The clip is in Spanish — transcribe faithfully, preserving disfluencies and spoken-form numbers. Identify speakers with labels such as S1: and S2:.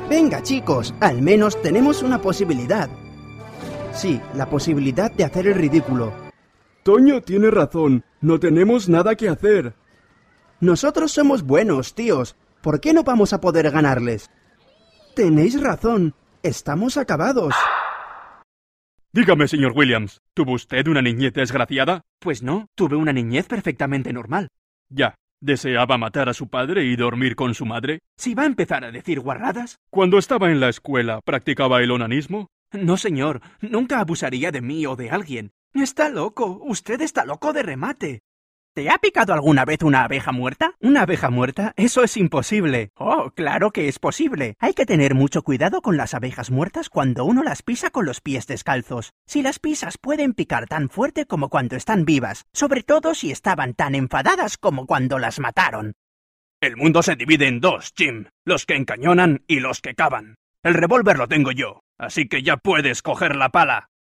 S1: Venga, chicos, al menos tenemos una posibilidad. Sí, la posibilidad de hacer el ridículo.
S2: Toño tiene razón, no tenemos nada que hacer.
S1: Nosotros somos buenos, tíos. ¿Por qué no vamos a poder ganarles? Tenéis razón, estamos acabados.
S3: Dígame, señor Williams, ¿tuvo usted una niñez desgraciada?
S4: Pues no, tuve una niñez perfectamente normal.
S3: Ya. ¿Deseaba matar a su padre y dormir con su madre?
S4: ¿Si va a empezar a decir guarradas?
S3: Cuando estaba en la escuela, ¿practicaba el onanismo?
S4: No, señor, nunca abusaría de mí o de alguien. Está loco, usted está loco de remate. ¿Te ha picado alguna vez una abeja muerta? ¿Una abeja muerta? Eso es imposible. Oh, claro que es posible. Hay que tener mucho cuidado con las abejas muertas cuando uno las pisa con los pies descalzos. Si las pisas pueden picar tan fuerte como cuando están vivas, sobre todo si estaban tan enfadadas como cuando las mataron.
S3: El mundo se divide en dos, Jim. Los que encañonan y los que cavan. El revólver lo tengo yo, así que ya puedes coger la pala.